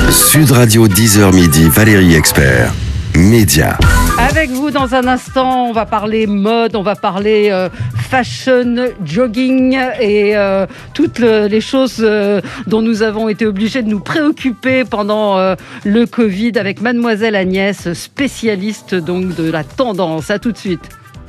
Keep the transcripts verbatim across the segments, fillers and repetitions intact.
Sud Radio dix heures midi, Valérie Expert, Média. Avec vous dans un instant, on va parler mode, on va parler euh, fashion, jogging et euh, toutes le, les choses euh, dont nous avons été obligés de nous préoccuper pendant euh, le Covid avec Mademoiselle Agnès, spécialiste donc de la tendance. À tout de suite.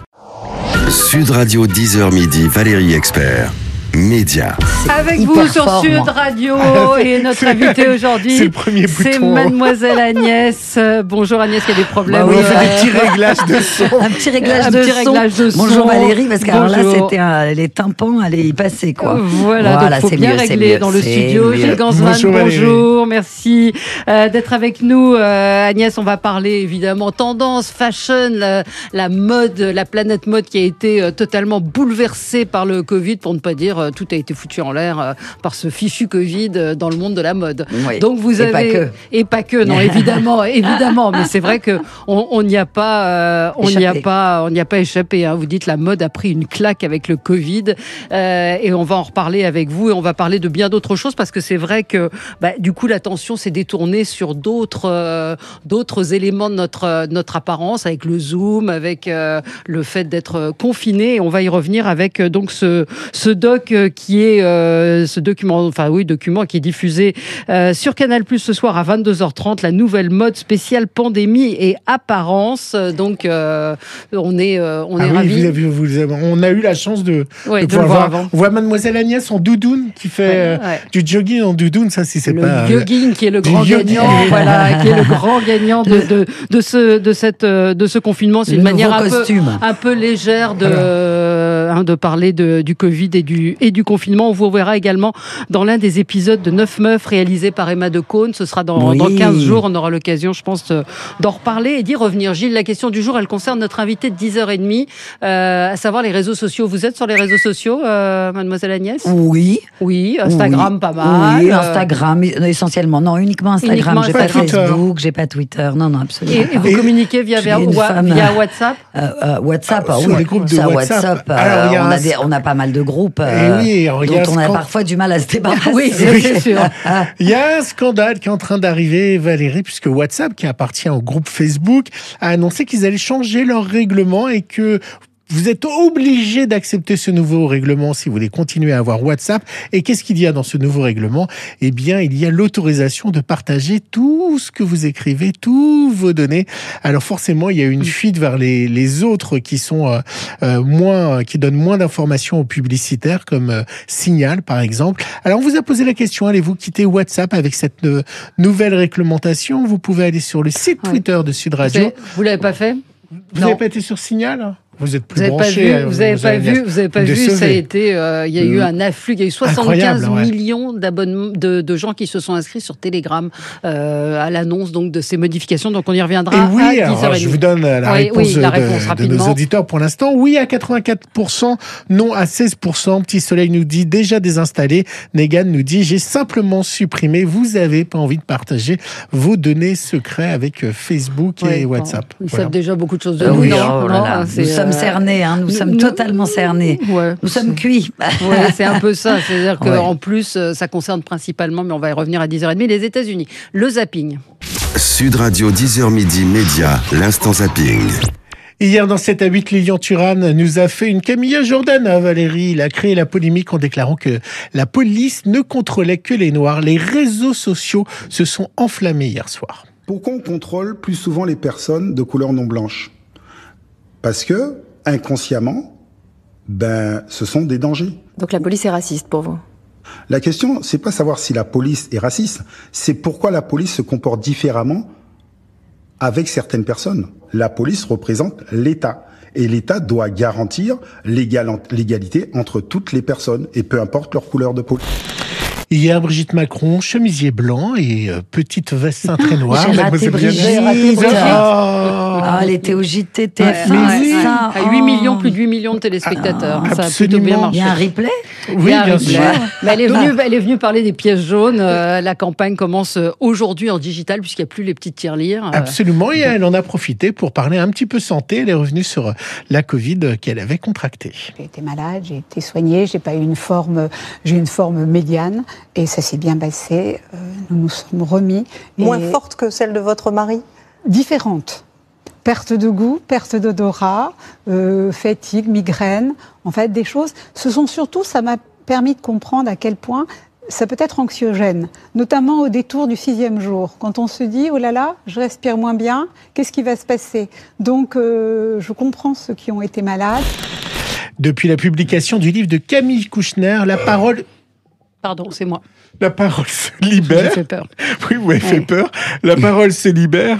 Sud Radio dix heures midi, Valérie Expert, Média. Avec vous sur Sud Radio et notre invité aujourd'hui, c'est le premier bouton. C'est Mademoiselle Agnès. Bonjour Agnès, il y a des problèmes. Bah oui, on fait des petits réglages de son. Un petit réglage, un de, petit son. réglage de son. Bonjour Valérie, parce que alors là Bonjour. c'était un, les tympans allaient y passer quoi. Voilà, voilà donc faut c'est bien mieux, régler mieux, dans le studio. mieux. Gilles Gansman, Bonjour, bonjour, merci euh, d'être avec nous. Euh, Agnès, on va parler évidemment tendance, fashion, la, la mode, la planète mode qui a été euh, totalement bouleversée par le Covid, pour ne pas dire euh, tout a été foutu en l'air euh, par ce fichu Covid euh, dans le monde de la mode. Oui. Donc vous Et avez pas que. et pas que, non évidemment, évidemment, mais c'est vrai que on on n'y a pas, euh, on n'y a Échappé. pas, on n'y a pas échappé. Hein. Vous dites la mode a pris une claque avec le Covid, euh, et on va en reparler avec vous et on va parler de bien d'autres choses parce que c'est vrai que bah, du coup l'attention s'est détournée sur d'autres euh, d'autres éléments de notre notre apparence, avec le zoom, avec euh, le fait d'être confiné. Et on va y revenir avec euh, donc ce ce doc euh, qui est euh, ce document, enfin oui document qui est diffusé euh, sur Canal+ ce soir à vingt-deux heures trente, la nouvelle mode spéciale pandémie et apparence. Donc euh, on est euh, on Ah est oui, ravis. vous avez, vous avez, on a eu la chance de, Ouais, de de pouvoir le voir voir. avant. On voit Mademoiselle Agnès en doudoune qui fait Ouais, euh, ouais. du jogging en doudoune. Ça, si c'est Le pas. jogging qui est le du grand jogging. gagnant, voilà, qui est le grand gagnant de, de, de ce de cette euh, de ce confinement. C'est Le une manière nouveau un peu costume. un peu légère de euh, hein, de parler de, du Covid et du et du confinement. On vous verra également dans l'un des épisodes de Neuf Meufs réalisé par Emma Decaune. Ce sera dans, Oui. dans quinze jours. On aura l'occasion, je pense, de- d'en reparler et d'y revenir. Gilles, la question du jour, elle concerne notre invité de dix heures trente, euh, à savoir les réseaux sociaux. Vous êtes sur les réseaux sociaux, euh, Mademoiselle Agnès? Oui. Oui, Instagram, oui. pas mal. Oui, Euh, Instagram essentiellement. Non, uniquement Instagram. Uniquement J'ai pas Instagram. Facebook, j'ai pas Twitter. Non, non, absolument. Et, et vous Et communiquez via, je suis via, une wa- femme, via euh, WhatsApp? Euh, euh, WhatsApp, Ah, ah, sur oui. les groupes de Ça, WhatsApp. euh, Alors, il y a on, un- a des, on a pas mal de groupes euh, Eh oui, alors, il y a dont un on a scan- parfois du mal à se débarrasser. Oui, c'est c'est sûr. Il y a un scandale qui est en train d'arriver, Valérie, puisque WhatsApp, qui appartient au groupe Facebook, a annoncé qu'ils allaient changer leur règlement et que vous êtes obligé d'accepter ce nouveau règlement si vous voulez continuer à avoir WhatsApp. Et qu'est-ce qu'il y a dans ce nouveau règlement? Eh bien, il y a l'autorisation de partager tout ce que vous écrivez, tous vos données. Alors forcément, il y a une fuite vers les, les autres qui sont euh, euh, moins, qui donnent moins d'informations aux publicitaires, comme euh, Signal, par exemple. Alors, on vous a posé la question, allez-vous quitter WhatsApp avec cette euh, nouvelle réglementation? Vous pouvez aller sur le site Ouais. Twitter de Sud Vous Radio. avez- Vous l'avez pas fait? Vous Non. n'avez pas été sur Signal? Vous êtes plus Vous n'avez pas branché. vu, euh, vous avez pas Agnès. vu, vous avez pas Vous me vu, ça a décevez. été, euh, il y a eu Euh, un afflux, il y a eu soixante-quinze incroyable, ouais. millions d'abonnements, de, de gens qui se sont inscrits sur Telegram, euh, à l'annonce donc de ces modifications. Donc on y reviendra Et oui, à dix alors, heures trente. je vous donne la Oui, réponse, oui, la de- réponse de, rapidement. nos auditeurs pour l'instant. Oui à quatre-vingt-quatre pour cent, non à seize pour cent. Petit Soleil nous dit déjà désinstallé. Negan nous dit j'ai simplement supprimé. Vous avez pas envie de partager vos données secrets avec euh, Facebook et Ouais, bon, WhatsApp. Ils Voilà. savent déjà beaucoup de choses de Euh, nous, oui, non, oh là non, là. c'est, Nous sommes euh, cernés, hein, nous, nous- sommes nous- totalement cernés. Ouais, Nous sommes cuits. Ouais, c'est un peu ça. C'est-à-dire Ouais. qu'en plus, euh, ça concerne principalement, mais on va y revenir à dix heures trente, les États-Unis. Le zapping. Sud Radio dix heures midi, Média, l'instant zapping. Hier, dans sept à huit, Lilian Thuram nous a fait une Camilla Jordan à Valérie. Il a créé la polémique en déclarant que la police ne contrôlait que les Noirs. Les réseaux sociaux se sont enflammés hier soir. Pourquoi on contrôle plus souvent les personnes de couleur non blanche? Parce que, inconsciemment, ben, ce sont des dangers. Donc la police est raciste pour vous? La question, c'est pas savoir si la police est raciste, c'est pourquoi la police se comporte différemment avec certaines personnes. La police représente l'État. Et l'État doit garantir l'égal- l'égalité entre toutes les personnes, et peu importe leur couleur de peau. Hier, Brigitte Macron, chemisier blanc et euh, petite veste cintrée noire. J'ai raté Mademoiselle Brigitte. Vianney. J'ai raté Brigitte. Oh. Ah, elle était au J T T F un, Ouais, mais oui. ça. À huit Oh. millions, plus de huit millions de téléspectateurs. Ah, ça a plutôt bien absolument. marché. Il y a un replay? Oui, Il y a un bien replay. sûr. Mais elle est venue, elle est venue parler des pièces jaunes. Euh, la campagne commence aujourd'hui en digital puisqu'il n'y a plus les petites tirelires. Euh, Absolument, et elle en a profité pour parler un petit peu santé. Elle est revenue sur la Covid qu'elle avait contractée. J'ai été malade, j'ai été soignée, j'ai pas eu une forme, j'ai une forme médiane et ça s'est bien passé. Euh, nous nous sommes remis. Moins et forte que celle de votre mari? Différente. Perte de goût, perte d'odorat, euh, fatigue, migraine, en fait des choses. Ce sont surtout, ça m'a permis de comprendre à quel point ça peut être anxiogène, notamment au détour du sixième jour, quand on se dit « oh là là, je respire moins bien, qu'est-ce qui va se passer ?» Donc euh, je comprends ceux qui ont été malades. Depuis la publication du livre de Camille Kouchner, la parole... Pardon, c'est moi. La parole se J'ai libère. fait peur. Oui, vous m'avez fait Ouais. peur. La parole se libère.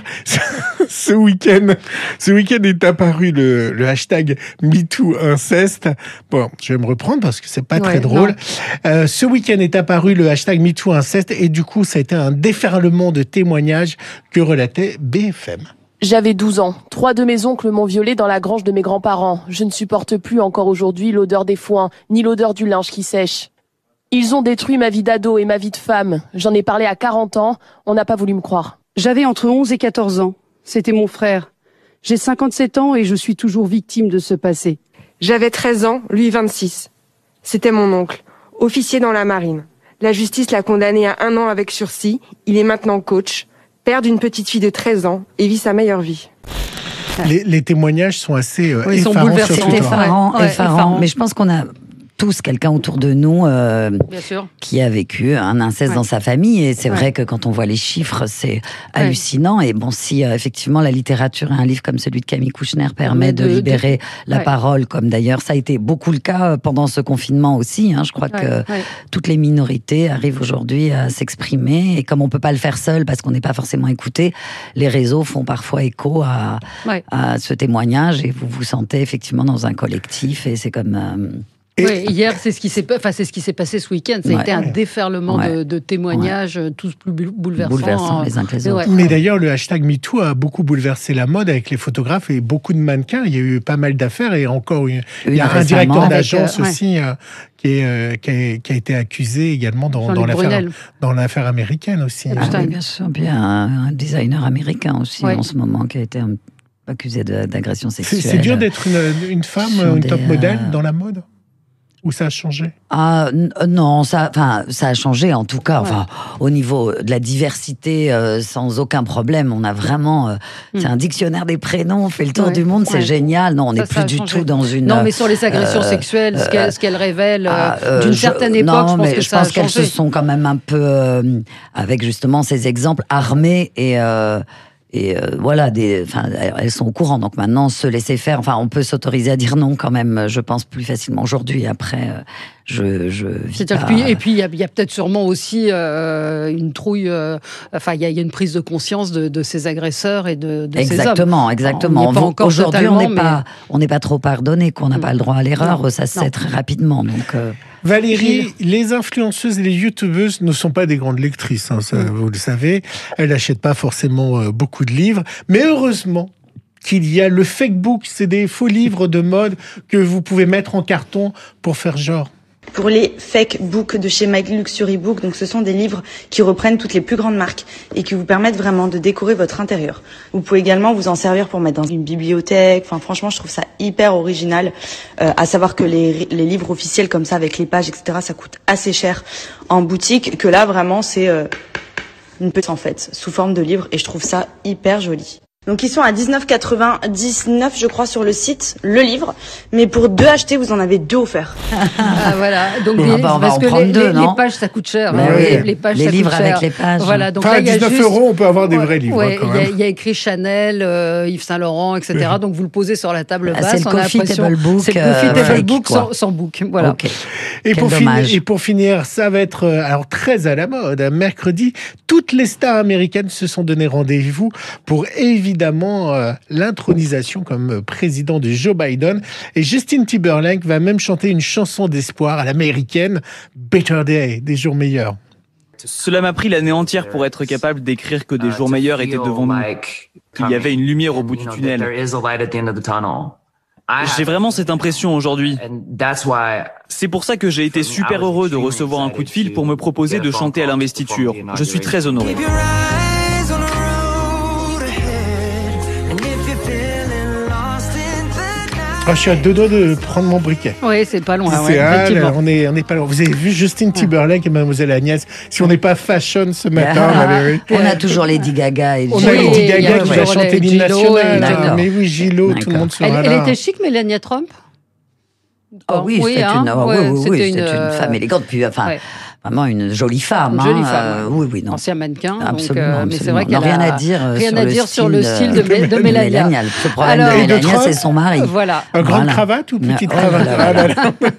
Ce week-end, ce week-end est apparu le, le hashtag MeTooInceste. Bon, je vais me reprendre parce que c'est pas Ouais, très drôle. Euh, ce week-end est apparu le hashtag MeTooInceste et du coup, ça a été un déferlement de témoignages que relatait B F M. J'avais douze ans. Trois de mes oncles m'ont violée dans la grange de mes grands-parents. Je ne supporte plus encore aujourd'hui l'odeur des foins, ni l'odeur du linge qui sèche. Ils ont détruit ma vie d'ado et ma vie de femme. J'en ai parlé à quarante ans, on n'a pas voulu me croire. J'avais entre onze et quatorze ans. C'était mon frère. J'ai cinquante-sept ans et je suis toujours victime de ce passé. J'avais treize ans, lui vingt-six. C'était mon oncle, officier dans la marine. La justice l'a condamné à un an avec sursis. Il est maintenant coach, père d'une petite fille de treize ans et vit sa meilleure vie. Les, les témoignages sont assez euh, Oui, ils sont effarants bouleversants. sur C'est Twitter. effarant, Ouais, ouais, effarant. effarant. Mais je pense qu'on a tous quelqu'un autour de nous euh, Bien sûr. qui a vécu un inceste Ouais. dans sa famille. Et c'est Ouais. vrai que quand on voit les chiffres, c'est hallucinant. Et bon, si euh, effectivement la littérature et un livre comme celui de Camille Kouchner permet de, de- libérer la ouais. parole, comme d'ailleurs ça a été beaucoup le cas pendant ce confinement aussi. Hein, je crois Ouais, que ouais. toutes les minorités arrivent aujourd'hui à s'exprimer. Et comme on peut pas le faire seul parce qu'on n'est pas forcément écouté, les réseaux font parfois écho à, Ouais. à ce témoignage et vous vous sentez effectivement dans un collectif. Et c'est comme... euh, Et- Ouais, hier, c'est ce qui s'est, enfin, c'est ce qui s'est passé ce week-end. Ça a Ouais. été un déferlement Ouais. de, de témoignages, euh, tous plus bou- bouleversants. bouleversants les uns que les Et autres. ouais. Mais d'ailleurs, le hashtag MeToo a beaucoup bouleversé la mode avec les photographes et beaucoup de mannequins. Il y a eu pas mal d'affaires et encore une- il y a Une un directeur récemment. d'agence Avec, euh, aussi euh, qui, est, euh, qui, a, qui a été accusé également dans, Jean-Luc dans l'affaire Brunel. dans l'affaire américaine aussi. Ah, Ah Putain. oui, bien sûr. Puis un, un designer américain aussi Ouais. en ce moment qui a été un- accusé de- d'agression C'est sexuelle. c'est dur d'être une, une femme, Sur une des, top modèle euh, dans la mode. Ou ça a changé? Ah n- non, ça, enfin, ça a changé en tout cas. Enfin, au niveau de la diversité, euh, sans aucun problème, on a vraiment. Euh, C'est un dictionnaire des prénoms. On fait le tour Ouais. du monde, c'est Ouais. génial. Non, on Ça, n'est ça plus a du changé. tout dans une. Non, mais sur les agressions euh, sexuelles, ce qu'elles ce qu'elles révèlent euh, Ah, euh, d'une je- certaine époque, non, je pense mais que je ça pense a qu'elles se changé. sont quand même un peu, euh, avec justement ces exemples, armées et. Euh, et euh, voilà, des, enfin, elles sont au courant. Donc maintenant, se laisser faire. Enfin, on peut s'autoriser à dire non quand même. Je pense plus facilement aujourd'hui. Après, euh, je, je vis C'est-à-dire pas- que puis- et puis il y a, il y a peut-être sûrement aussi euh, une trouille. euh, enfin, il y, a il y a une prise de conscience de, de ces agresseurs et de, de ces hommes. Exactement, exactement. On n'y est pas On- encore Aujourd'hui, on totalement, n'est mais- pas, on n'est pas trop pardonné, qu'on n'a Mm. pas le droit à l'erreur. Non. Ça se Non. sait très rapidement. Donc, euh, Valérie, les influenceuses et les youtubeuses ne sont pas des grandes lectrices, hein, ça, vous le savez. Elles n'achètent pas forcément euh, beaucoup de livres. Mais heureusement qu'il y a le fake book, c'est des faux livres de mode que vous pouvez mettre en carton pour faire genre. Pour les fake books de chez My Luxury Book, donc ce sont des livres qui reprennent toutes les plus grandes marques et qui vous permettent vraiment de décorer votre intérieur. Vous pouvez également vous en servir pour mettre dans une bibliothèque. Enfin, franchement, je trouve ça hyper original. Euh, à savoir que les, les livres officiels comme ça, avec les pages, et cetera, ça coûte assez cher en boutique. Que là, vraiment, c'est euh, une petite en fait, sous forme de livre, et je trouve ça hyper joli. Donc ils sont à dix-neuf quatre-vingt-dix-neuf, je crois, sur le site, le livre. Mais pour deux achetés, vous en avez deux offerts. Ah, voilà. Donc, Ah les- bah, on va parce en que prendre les, deux, les- non les pages, ça coûte cher. Mais hein. oui. les, les pages, Les ça livres coûte avec cher. les pages. Voilà. Donc Enfin, là, à il y a dix-neuf juste- euros, on peut avoir des Ouais, vrais livres, ouais, quand il y a- même. il y, a écrit Chanel, euh, Yves Saint Laurent, et cetera. Donc vous le posez sur la table Ah, basse. c'est le on a coffee l'impression- table book, C'est le euh, coffee table fake, book quoi. sans, sans book. Voilà. ok. Et Quel pour, finir, dommage. et pour finir, ça va être euh, alors très à la mode. Mercredi, toutes les stars américaines se sont donné rendez-vous pour évidemment euh, l'intronisation comme euh, président de Joe Biden. Et Justin Timberlake va même chanter une chanson d'espoir à l'américaine, Better Day, des jours meilleurs. Cela m'a pris l'année entière pour être capable d'écrire que des jours meilleurs étaient devant nous. qu'il y avait une lumière au bout du tunnel. J'ai vraiment cette impression aujourd'hui. C'est pour ça que j'ai été super heureux de recevoir un coup de fil pour me proposer de chanter à l'investiture. Je suis très honoré. Oh, je suis à deux doigts de prendre mon briquet. Oui, c'est pas loin. C'est Ouais, ah, on est, on est pas loin. Vous avez vu Justine Timberlake et Mademoiselle Agnès. Si on n'est pas fashion ce matin, ah, Valérie. On a toujours Lady Gaga et On Gillo. a Lady Gaga oui, qui oui, va oui, chanter l'hymne Gillo, national. Mais oui, Gillo, tout le monde sera elle, là. elle était chic, Mélania Trump. Oh oui, oui, c'est hein, une, oh, ouais, oui, oui, c'était oui, une, c'est une euh, femme élégante, puis enfin. Ouais. Vraiment une jolie femme. Une jolie hein, femme. euh, oui, oui, non. Ancien mannequin. Absolument, donc, euh, mais c'est vrai qu'elle non, rien a à dire, euh, rien sur, à le dire sur le style de, de, de, de Mélania. Mélania. Le problème Alors, de Mélania, c'est son mari. Voilà. Un grande Voilà. cravate ou petite Oh, cravate voilà, voilà.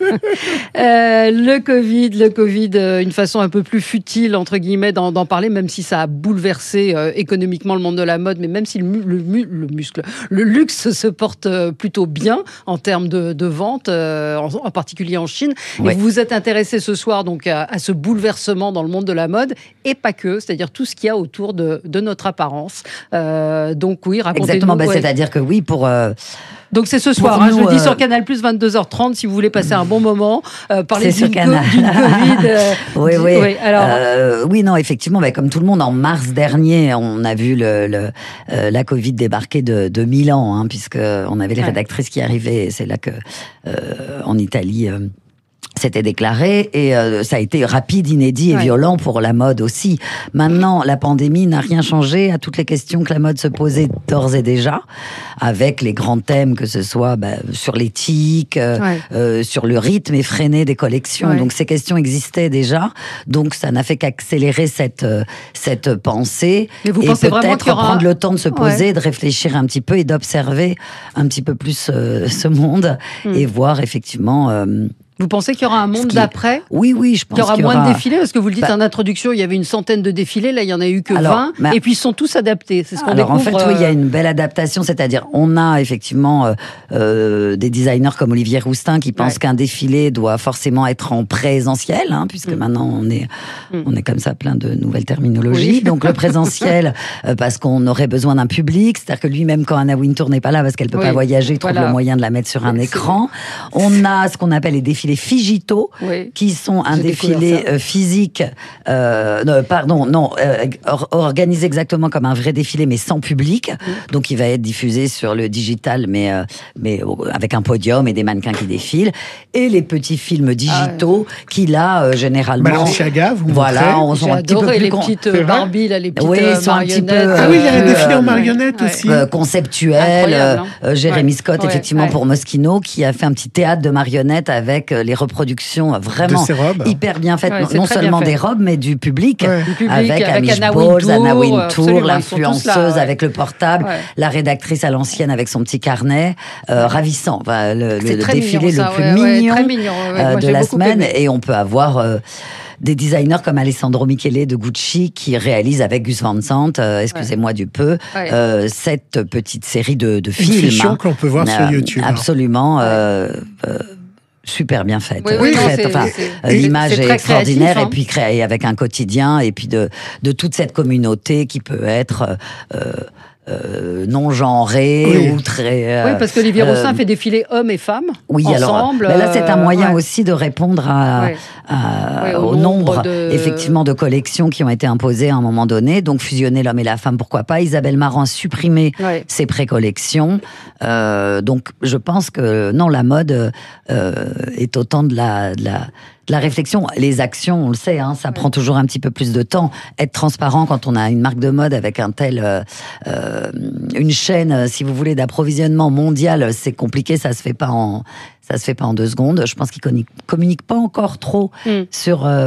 Euh, le Covid, le Covid, euh, une façon un peu plus futile entre guillemets d'en, d'en parler, même si ça a bouleversé euh, économiquement le monde de la mode, mais même si le, mu- le, mu- le muscle, le luxe se porte euh, plutôt bien en termes de, de vente, euh, en, en particulier en Chine. Ouais. Et vous vous êtes intéressé ce soir donc à, à ce bouleversement dans le monde de la mode et pas que, c'est-à-dire tout ce qu'il y a autour de, de notre apparence. Euh, donc oui, racontez-nous. Exactement, bah, ouais. c'est-à-dire que oui, pour. Euh, Donc c'est ce soir, Pour hein, nous, je le dis euh, sur Canal Plus, vingt-deux heures trente, si vous voulez passer un bon moment, euh, parler C'est d'une, sur co- Canal. d'une Covid. euh, oui, di- oui. oui, alors, Euh, oui, non, effectivement, bah, comme tout le monde, en mars dernier, on a vu le, le, euh, la Covid débarquer de, de Milan, hein, puisque on avait les Ouais. rédactrices qui arrivaient. Et c'est là que, euh, en Italie. Euh, C'était déclaré et euh, ça a été rapide, inédit et Ouais. violent pour la mode aussi. Maintenant, la pandémie n'a rien changé à toutes les questions que la mode se posait d'ores et déjà, avec les grands thèmes que ce soit bah, sur l'éthique, euh, Ouais. euh, sur le rythme effréné des collections. Ouais. Donc ces questions existaient déjà. Donc ça n'a fait qu'accélérer cette euh, cette pensée. Mais vous et pensez vraiment peut-être qu'il y aura- prendre le temps de se poser, Ouais. de réfléchir un petit peu et d'observer un petit peu plus euh, ce monde Hmm. et voir effectivement. Euh, vous pensez qu'il y aura un monde qui- d'après? Oui, oui, je pense Qu'il y aura qu'il y moins aura... de défilés, parce que vous le dites Bah- en introduction, il y avait une centaine de défilés, là il y en a eu que Alors, vingt, bah- et puis ils sont tous adaptés. C'est ce qu'on Alors en découvre. fait, oui, il y a euh, une belle adaptation, c'est-à-dire on a effectivement euh, euh, des designers comme Olivier Roustin qui pensent Ouais. qu'un défilé doit forcément être en présentiel, hein, puisque Mm. maintenant on est Mm. on est comme ça plein de nouvelles terminologies. Oui. Donc le présentiel euh, parce qu'on aurait besoin d'un public, c'est-à-dire que lui-même quand Anna Wintour n'est pas là parce qu'elle peut Oui. pas voyager, il trouve Voilà. le moyen de la mettre sur un C'est- écran. On a ce qu'on appelle les défilés Figito, Oui. qui sont un J'ai découvert défilé ça. euh, physique, euh, non, pardon, non, euh, or- organisé exactement comme un vrai défilé, mais sans public. Mmh. Donc, il va être diffusé sur le digital, mais, euh, mais euh, avec un podium et des mannequins qui défilent. Et les petits films digitaux qui, là, euh, généralement... Balenciaga, vous Voilà, montrez on J'ai sont un petit peu adoré plus... les con- petites C'est euh, vrai Barbie, là, les petites Oui, euh, ils sont un petit peu, marionnettes. Ah oui, il y a un Euh, défilé en euh, marionnette ouais. aussi. euh, conceptuel, Incroyable, hein. euh, Jérémy Ouais. Scott, Ouais, effectivement, ouais. pour Moschino, qui a fait un petit théâtre de marionnettes avec euh, les reproductions euh, vraiment De ses robes. hyper bien faites, Ouais, non- c'est non très bien seulement fait. des robes, mais du public, Ouais. Du public, avec, avec Amish Anna Bowles, Wintour, Anna absolument, Wintour, ils sont tous l'influenceuse là, ouais. avec le portable, Ouais. la rédactrice à l'ancienne avec son petit carnet, euh, ravissant, enfin, le, C'est le très défilé mignon, ça, le plus ouais, ouais, mignon, très mignon, ouais, euh, moi, de j'ai la beaucoup semaine, aimé. et on peut avoir... euh, des designers comme Alessandro Michele de Gucci qui réalisent avec Gus Van Sant, euh, excusez-moi du peu, Ouais. euh, cette petite série de, de Une films. fiction hein. qu'on peut voir sur Euh, YouTube. Absolument. euh, euh, super bien faite. Oui, oui, non, Très- c'est- enfin, c'est- euh, l'image c'est est très extraordinaire créatif, hein. et puis créée avec un quotidien et puis de, de toute cette communauté qui peut être euh, euh, non genrée Oui. ou très... euh, Oui, parce qu'Olivier euh, Roussin fait défiler hommes et femmes oui, ensemble. alors ben là c'est un euh, moyen ouais. aussi de répondre à, Ouais. à- Ouais, au au nombre nombre, de- effectivement de collections qui ont été imposées à un moment donné. Donc fusionner l'homme et la femme, pourquoi pas. Isabelle Marant a supprimé Ouais. ses précollections. Euh, donc je pense que non, la mode euh, est autant de la, de la de la réflexion. Les actions, on le sait, hein, ça prend toujours un petit peu plus de temps. Être transparent quand on a une marque de mode avec un tel, euh, euh, une chaîne, euh, si vous voulez, d'approvisionnement mondial, c'est compliqué. Ça se fait pas en, ça se fait pas en deux secondes. Je pense qu'ils communiquent, communiquent pas encore trop Mm. sur. Euh,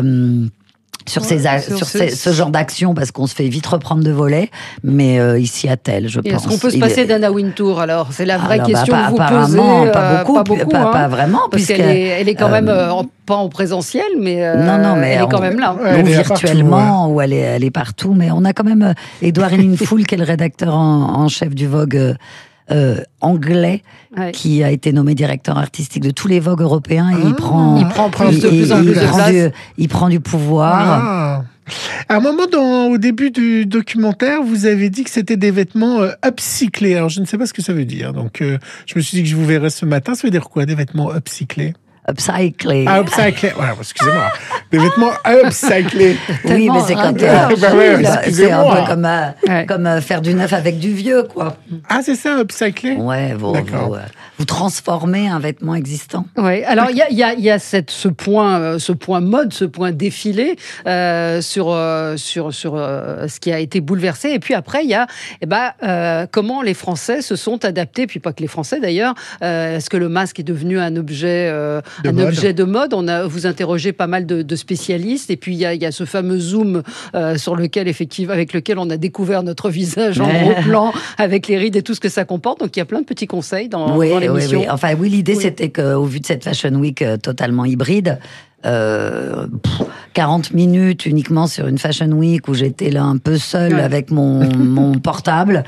sur, Ouais, ces, a- sur sur ce- ces- ce genre d'action parce qu'on se fait vite reprendre de volets, mais euh, ici à tel, je Et pense. est-ce qu'on peut se Il passer est- d'Anna Wintour alors? C'est la vraie Alors, bah, question pas- que vous apparemment, posez. pas euh, beaucoup, pas, beaucoup, pas- hein. pas vraiment, Parce puisque, qu'elle est, elle est quand même euh, euh, en- pas en présentiel, mais, euh, Non, non, mais elle est quand on- même là. Ouais, ou elle est partout, virtuellement, ou elle est, elle est partout. Mais on a quand même euh, Édouard Héninfoul, qui est le rédacteur en, en chef du Vogue euh, euh, anglais, Ouais. qui a été nommé directeur artistique de tous les Vogues européens. Et il prend, Il prend plus- il- de plus en il- plus il de prend place. du- il prend du pouvoir. Ah. À un moment, dans, au début du documentaire, vous avez dit que c'était des vêtements euh, upcyclés. Alors, je ne sais pas ce que ça veut dire. Donc, euh, je me suis dit que je vous verrais ce matin. Ça veut dire quoi, des vêtements upcyclés? Upcyclés. Ah, upcyclés. Voilà, excusez-moi. Des vêtements upcyclés. Oui, mais c'est quand euh, bah ouais, c'est un peu comme, euh, ouais. comme euh, faire du neuf avec du vieux, quoi. Ah, c'est ça, upcyclé? Ouais, vous, vous, euh, vous transformez un vêtement existant. Oui, alors il y a, y a, y a cette, ce, point, euh, ce point mode, ce point défilé euh, sur, euh, sur, sur euh, ce qui a été bouleversé. Et puis après, il y a eh ben, euh, comment les Français se sont adaptés, puis pas que les Français d'ailleurs. Euh, est-ce que le masque est devenu un objet... Euh, De un mode. objet de mode. On a, vous interrogez pas mal de, de spécialistes. Et puis, il y a, il y a ce fameux Zoom euh, sur lequel, effectivement, avec lequel on a découvert notre visage en gros plan, avec les rides et tout ce que ça comporte. Donc, il y a plein de petits conseils dans, oui, dans l'émission. Oui, oui. Enfin, oui, l'idée, oui. c'était qu'au vu de cette Fashion Week euh, totalement hybride, Euh, pff, quarante minutes uniquement sur une Fashion Week où j'étais là un peu seule ouais. avec mon, mon portable.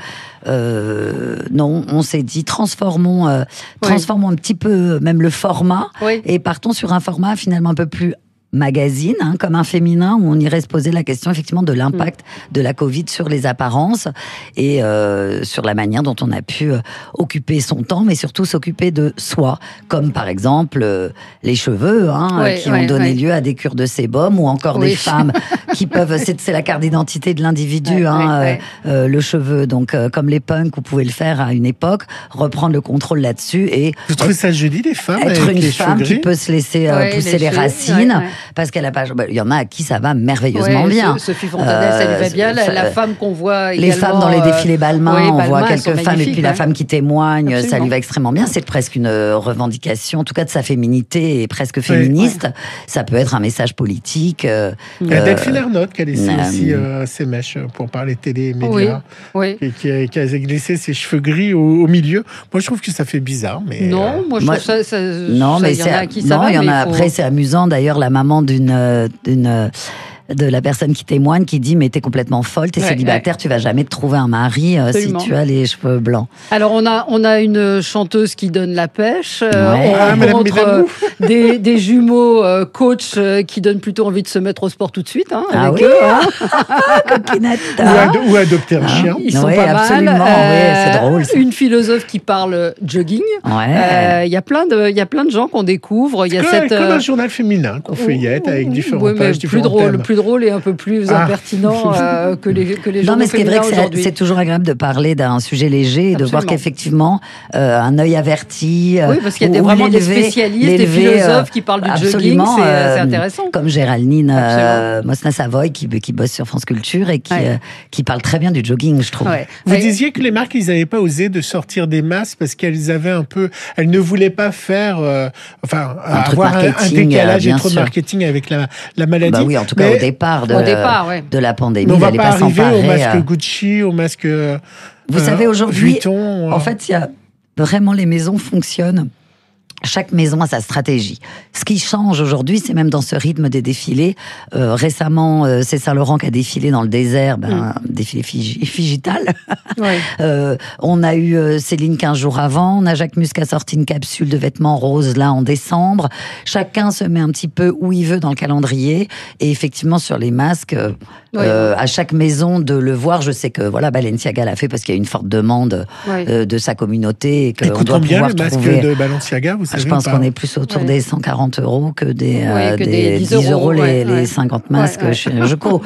Euh, non, on s'est dit transformons, euh, transformons ouais. un petit peu même le format ouais. et partons sur un format finalement un peu plus magazine, hein, comme un féminin, où on irait se poser la question effectivement de l'impact mmh. de la Covid sur les apparences et euh, sur la manière dont on a pu euh, occuper son temps, mais surtout s'occuper de soi, comme par exemple euh, les cheveux, hein, ouais, qui ouais, ont donné ouais. lieu à des cures de sébum, ou encore oui. des femmes qui peuvent, c'est, c'est la carte d'identité de l'individu, ouais, hein, ouais, euh, ouais. Euh, le cheveu. Donc, euh, comme les punks, vous pouvez le faire à une époque, reprendre le contrôle là-dessus et vous trouvez ça joli, les femmes être avec une les femme qui peut se laisser euh, ouais, pousser les, les cheveux, racines. Ouais, ouais. Parce qu'elle a pas, il y en a à qui ça va merveilleusement ouais, bien. Sophie Fontanès, euh, elle va bien. La, la femme qu'on voit également. Les femmes dans les défilés Balmain, oui, on Balmain, voit quelques femmes, et puis ouais. la femme qui témoigne, absolument. Ça lui va extrêmement bien. C'est presque une revendication, en tout cas de sa féminité, et presque féministe. Ouais, ouais. Ça peut être un message politique. Euh, il y a euh, Delphine Ernotte qui a laissé euh, aussi euh, ses mèches pour parler télé et médias. Oui, oui. Et qui a, qui a glissé ses cheveux gris au, au milieu. Moi, je trouve que ça fait bizarre. Mais non, euh, moi, je moi, trouve ça. ça non, ça, mais il y en a à qui ça non, va. il y en a faut... après, c'est amusant. D'ailleurs, la maman d'une. d'une de la personne qui témoigne, qui dit mais t'es complètement folle, t'es ouais, célibataire, ouais. tu vas jamais te trouver un mari euh, si tu as les cheveux blancs. Alors on a on a une chanteuse qui donne la pêche, euh, ouais. on ah, rencontre euh, des, des jumeaux euh, coach euh, qui donnent plutôt envie de se mettre au sport tout de suite, hein, ah avec oui, eux, hein. Coquinette. Ou, ad- ou adopter un ah. chien. Ils sont oui, pas absolument, mal. Euh, oui, c'est drôle. Ça. Une philosophe qui parle jogging. Il ouais. euh, y a plein de il y a plein de gens qu'on découvre. Il y a comme, cette comme euh... un journal féminin qu'on feuillette avec différents oui, pages, plus drôle, thèmes. plus drôle et un peu plus ah. impertinent euh, que les que les gens. Non, mais ce qui est vrai que c'est, c'est toujours agréable de parler d'un sujet léger et de voir qu'effectivement euh, un œil averti. Euh, oui, parce qu'il y a des, vraiment des spécialistes, des philosophes qui parlent du jogging, c'est, euh, c'est intéressant. Comme Géraldine euh, Mosna-Savoy qui qui bosse sur France Culture et qui ouais. euh, qui parle très bien du jogging, je trouve. Ouais. Vous ouais. disiez que les marques, ils n'avaient pas osé de sortir des masques parce qu'elles avaient un peu, elles ne voulaient pas faire, euh, enfin, un avoir un, un décalage et trop de marketing avec la la maladie. Bah oui, en tout cas mais, au départ de, au départ, ouais. de la pandémie. Mais on va pas, pas arriver au masque à... Gucci, au masque. Euh, Vous savez, aujourd'hui, Vuitton, euh... en fait, il y a vraiment les maisons fonctionnent. Chaque maison a sa stratégie. Ce qui change aujourd'hui, c'est même dans ce rythme des défilés. Euh, récemment, euh, c'est Saint-Laurent qui a défilé dans le désert, ben, mm. un défilé figi- figital. Ouais. euh, on a eu euh, Céline quinze jours avant. On a Jacques Mus qui a sorti une capsule de vêtements roses là en décembre. Chacun se met un petit peu où il veut dans le calendrier. Et effectivement, sur les masques, euh, ouais. euh, à chaque maison de le voir, je sais que voilà, Balenciaga l'a fait parce qu'il y a une forte demande ouais. euh, de sa communauté et que on doit pouvoir le masque trouver. De Balenciaga, vous savez, je pense pas. qu'on est plus autour ouais. des cent quarante euros que des, oui, euh, que des, des dix euros, euros les, ouais, les ouais. cinquante masques ouais, ouais. chez Geco.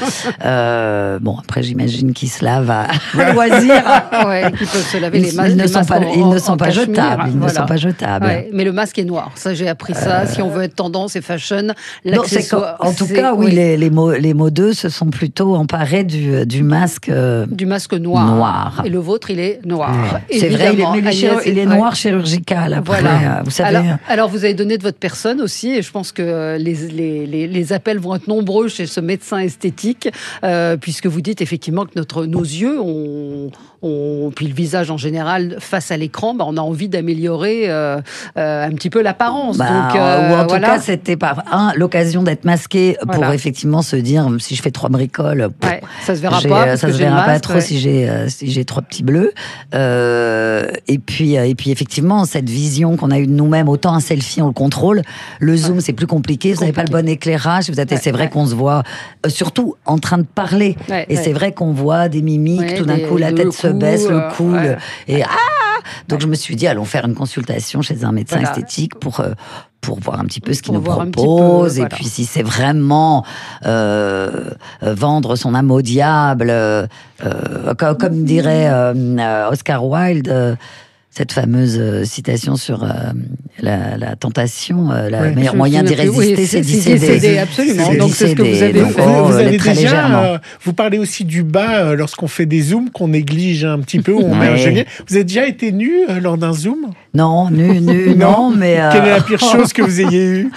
euh, bon, après, j'imagine qu'ils se lavent à, à loisir. Ouais, qu'ils peuvent se laver ils, les masques. Ils ne sont pas, en, ils ne sont en pas cachemire, jetables. Ils voilà. ne sont pas jetables. Ouais, mais le masque est noir. Ça, j'ai appris ça. Euh... Si on veut être tendance et fashion, l'accessoire. Non, en tout cas, oui, oui, les, les, mo- les modeux se sont plutôt emparés du, du masque. Euh, du masque noir. noir. Et le vôtre, il est noir. Ouais. C'est vrai, il est, il est, chir- il est noir ouais. chirurgical. Après, voilà. Vous savez. Alors, alors, vous avez donné de votre personne aussi, et je pense que les, les, les, les appels vont être nombreux chez ce médecin esthétique, euh, puisque vous dites effectivement que notre, nos yeux, ont, ont, puis le visage en général, face à l'écran, bah, on a envie d'améliorer euh, euh, un petit peu l'apparence. Bah, Donc, euh, ou en tout voilà. cas, c'était par un, l'occasion d'être masqué voilà. pour effectivement se dire, si je fais trois bricoles, ouais, ça se verra j'ai, pas. Ça se verra masque, pas trop ouais. si j'ai euh, si j'ai trois petits bleus. Euh, et puis et puis effectivement, cette vision qu'on a eue de nous-mêmes même autant un selfie, on le contrôle. Le zoom, ouais. c'est plus compliqué. Vous n'avez pas le bon éclairage. Vous êtes, ouais, c'est vrai ouais. qu'on se voit euh, surtout en train de parler. Ouais, et ouais. c'est vrai qu'on voit des mimiques. Ouais, tout d'un des, coup, la tête cou, se baisse, euh, le cou. Ouais. Le, et ouais. ah Donc ouais. je me suis dit, allons faire une consultation chez un médecin voilà. esthétique pour. Euh, pour voir un petit peu ce qu'il nous propose, peu, et voilà. puis si c'est vraiment euh, vendre son âme au diable, euh, comme, comme dirait euh, Oscar Wilde, euh, cette fameuse euh, citation sur euh, la, la tentation, euh, le oui, meilleur moyen d'y résister, oui, c'est d'y céder. Absolument. C'est donc c'est ce que vous avez donc, fait. Vous, vous, avez déjà, euh, vous parlez aussi du bas euh, lorsqu'on fait des zooms qu'on néglige un petit peu, où on ouais. met un genier. Vous avez déjà été nu euh, lors d'un zoom? Non, nu, nu, non, non, mais... Euh... Quelle est la pire chose que vous ayez eue?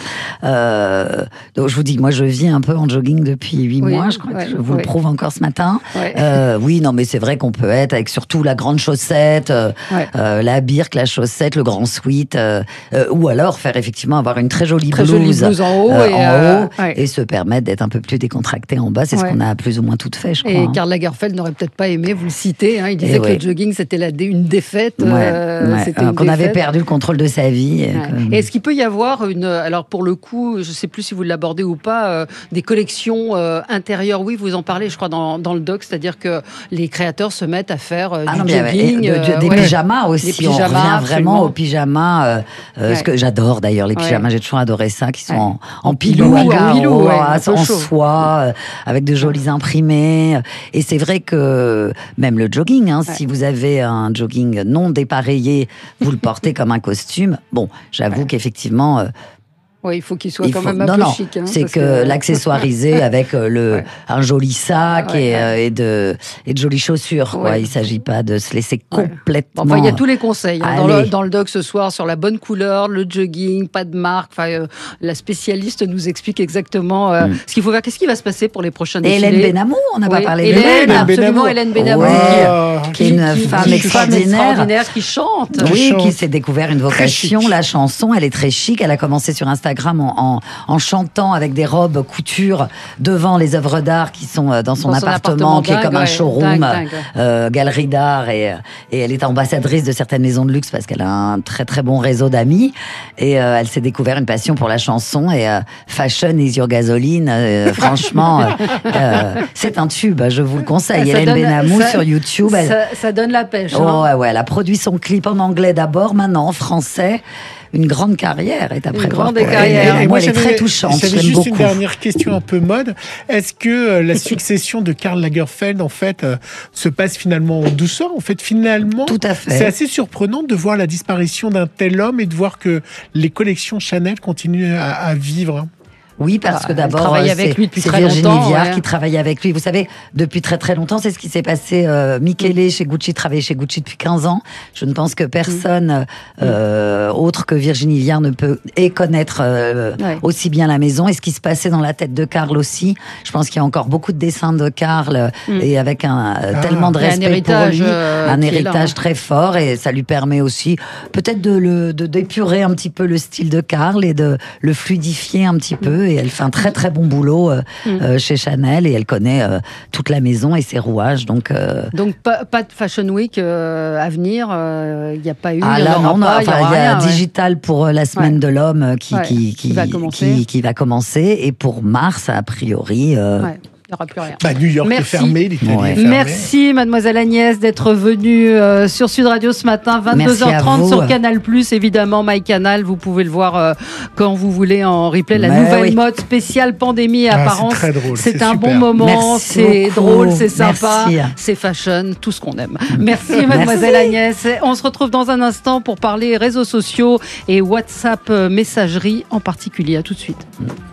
euh, Donc je vous dis, moi je vis un peu en jogging depuis huit oui, mois, je crois ouais, que je vous ouais. le prouve encore ce matin. Ouais. Euh, oui, non, mais c'est vrai qu'on peut être avec surtout la grande chaussette, euh, ouais. euh, la birque, la chaussette, le grand sweat, euh, euh, ou alors faire effectivement avoir une très jolie très blouse, jolie blouse en haut, euh, et, en euh, haut ouais. et se permettre d'être un peu plus décontracté en bas. C'est ouais. ce qu'on a plus ou moins toutes fait, je crois. Et hein. Karl Lagerfeld n'aurait peut-être pas aimé, vous le citez, hein, il disait et que ouais. le jogging c'était la dé- une défaite. Ouais. Euh, ouais. C'était euh, une qu'on défaite. avait perdu le contrôle de sa vie. Ouais. Comme... Est-ce qu'il peut y avoir une, alors pour le coup, je ne sais plus si vous l'abordez ou pas, euh, des collections euh, intérieures. Oui, vous en parlez, je crois, dans, dans le doc, c'est-à-dire que les créateurs se mettent à faire euh, ah du non, jogging, de, de, des ouais. pyjamas aussi. Des pyjamas, on revient vraiment aux pyjamas, euh, euh, ouais. ce que j'adore d'ailleurs les pyjamas. Ouais. J'ai toujours adoré ça, qui sont ouais. en, en pilou, en, pilou, pilou, ouais, en, en soie, euh, avec de jolis imprimés. Et c'est vrai que même le jogging, hein, ouais. si vous avez un jogging non dépareillé, vous le portez comme un costume. Bon, j'avoue ouais. qu'effectivement. Euh, Oui, il faut qu'il soit il quand faut... même un non, peu non, chic. Hein, c'est que, que l'accessoiriser avec euh, le ouais. un joli sac ouais, et, ouais. Euh, et de et de jolies chaussures. Ouais. Quoi. Il ne s'agit pas de se laisser ouais. complètement. Enfin, il y a tous les conseils hein, dans, le, dans le doc ce soir sur la bonne couleur, le jogging, pas de marque. Enfin, euh, la spécialiste nous explique exactement euh, mm. ce qu'il faut faire. Qu'est-ce qui va se passer pour les prochains défilés? Hélène Benamou, on n'a oui. pas parlé Hélène, d'Hélène. Absolument, Hélène Benamou, ouais. qui, qui est une qui, femme qui, extraordinaire. extraordinaire, qui chante. Oui, qui, chante. qui s'est découvert une vocation, la chanson. Elle est très chic. Elle a commencé sur Instagram en, en en chantant avec des robes couture devant les œuvres d'art qui sont dans son, dans son appartement, appartement qui dingue, est comme ouais, un showroom, dingue, dingue. Euh, galerie d'art, et, et elle est ambassadrice de certaines maisons de luxe parce qu'elle a un très très bon réseau d'amis, et euh, elle s'est découvert une passion pour la chanson, et euh, Fashion is your gasoline, euh, franchement, euh, euh, c'est un tube, je vous le conseille. Ça Hélène Benamou ça, sur YouTube. Ça, elle, ça donne la pêche. Oh, hein. ouais, ouais, elle a produit son clip en anglais d'abord, maintenant en français. Une grande carrière est après une grande carrière. Et, et moi, elle est très touchante. J'avais juste beaucoup. une dernière question un peu mode. Est-ce que euh, la succession de Karl Lagerfeld, en fait, euh, se passe finalement en douceur? En fait, finalement, tout à fait. C'est assez surprenant de voir la disparition d'un tel homme et de voir que les collections Chanel continuent à, à vivre. Oui, parce ah, que d'abord, c'est, c'est Virginie longtemps, Viard ouais. qui travaillait avec lui. Vous savez, depuis très très longtemps, c'est ce qui s'est passé. Euh, Michele chez Gucci travaillait chez Gucci depuis quinze ans. Je ne pense que personne mm. euh, autre que Virginie Viard ne peut et connaître euh, ouais. aussi bien la maison. Et ce qui se passait dans la tête de Karl aussi. Je pense qu'il y a encore beaucoup de dessins de Karl mm. et avec un ah. tellement de respect un héritage, pour lui, euh, un héritage là, très fort, et ça lui permet aussi peut-être de le de d'épurer un petit peu le style de Karl et de le fluidifier un petit mm. peu. Et elle fait un très très bon boulot euh, mm. euh, chez Chanel, et elle connaît euh, toute la maison et ses rouages. Donc, euh... donc pas, pas de Fashion Week euh, à venir. Il euh, n'y a pas eu. Ah là non, non. Il y, y a rien, Digital ouais. pour la semaine ouais. de l'homme qui, ouais. qui, qui, qui, va qui, qui va commencer, et pour mars a priori. Euh, ouais. Il n'y aura plus rien. Bah, New York Merci. est fermé, l'Italie ouais. est fermée. Merci, mademoiselle Agnès, d'être venue euh, sur Sud Radio ce matin, vingt-deux heures trente sur Canal plus, évidemment, MyCanal. Vous pouvez le voir euh, quand vous voulez en replay. La Mais nouvelle oui. mode spéciale pandémie et ah, apparence. C'est, très drôle, c'est, c'est un super. bon moment, Merci c'est beaucoup. drôle, c'est sympa, Merci. c'est fashion, tout ce qu'on aime. Merci, mademoiselle Merci. Agnès. On se retrouve dans un instant pour parler réseaux sociaux et WhatsApp messagerie en particulier. À tout de suite.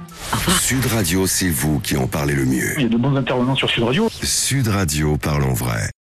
Sud Radio, c'est vous qui en parlez le mieux. Il y a de bons intervenants sur Sud Radio. Sud Radio, parlons vrai.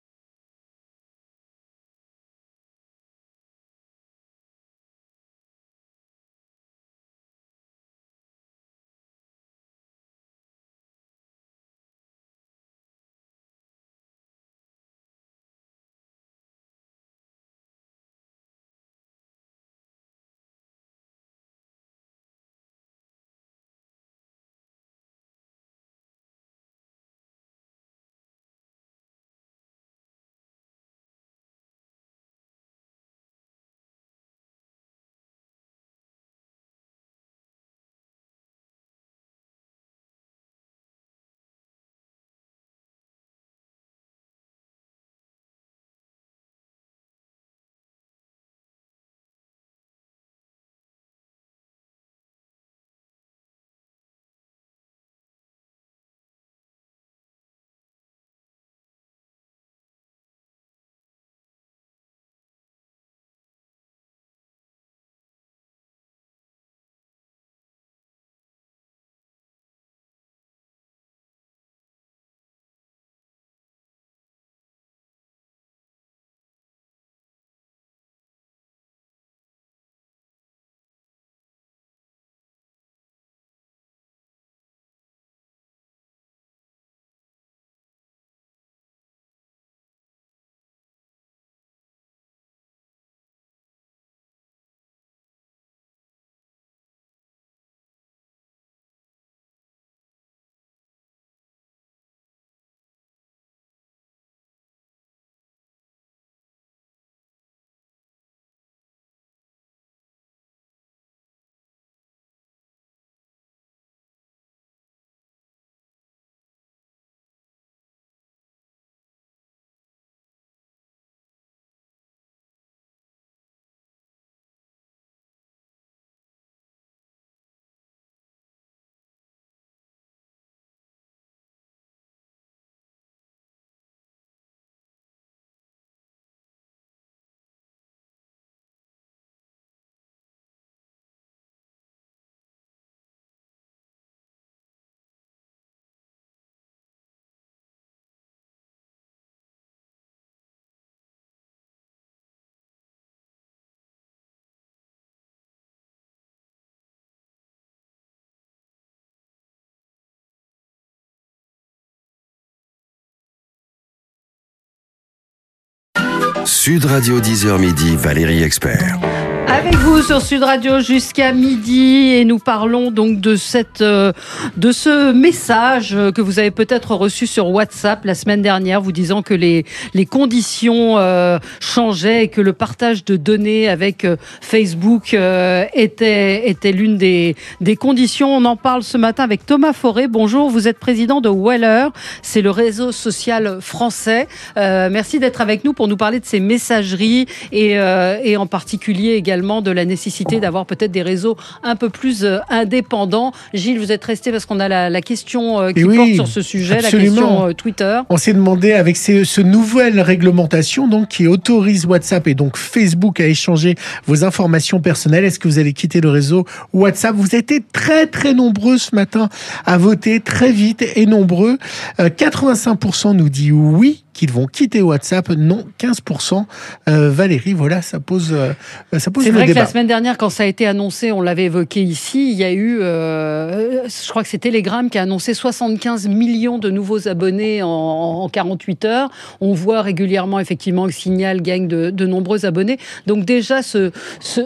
Sud Radio dix heures midi, Valérie Expert. Avec vous sur Sud Radio jusqu'à midi et nous parlons donc de cette euh, de ce message que vous avez peut-être reçu sur WhatsApp la semaine dernière, vous disant que les les conditions euh, changeaient et que le partage de données avec euh, Facebook euh, était était l'une des des conditions. On en parle ce matin avec Thomas Forêt. Bonjour, vous êtes président de Weller, c'est le réseau social français. Euh, merci d'être avec nous pour nous parler de ces messageries et euh, et en particulier également de la nécessité d'avoir peut-être des réseaux un peu plus euh, indépendants. Gilles, vous êtes resté parce qu'on a la, la question euh, qui oui, porte sur ce sujet, absolument. La question euh, Twitter. On s'est demandé avec ces, ce nouvelle réglementation donc, qui autorise WhatsApp et donc Facebook à échanger vos informations personnelles, est-ce que vous allez quitter le réseau WhatsApp? Vous avez été très très nombreux ce matin à voter, très vite et nombreux. Euh, quatre-vingt-cinq pour cent nous dit oui, qu'ils vont quitter WhatsApp, non, quinze pour cent. Euh, Valérie, voilà, ça pose, euh, ça pose C'est le vrai débat. Que la semaine dernière, quand ça a été annoncé, on l'avait évoqué ici, il y a eu, euh, je crois que c'est Telegram qui a annoncé soixante-quinze millions de nouveaux abonnés en, en quarante-huit heures. On voit régulièrement, effectivement, que Signal gagne de, de nombreux abonnés. Donc déjà, ce, ce,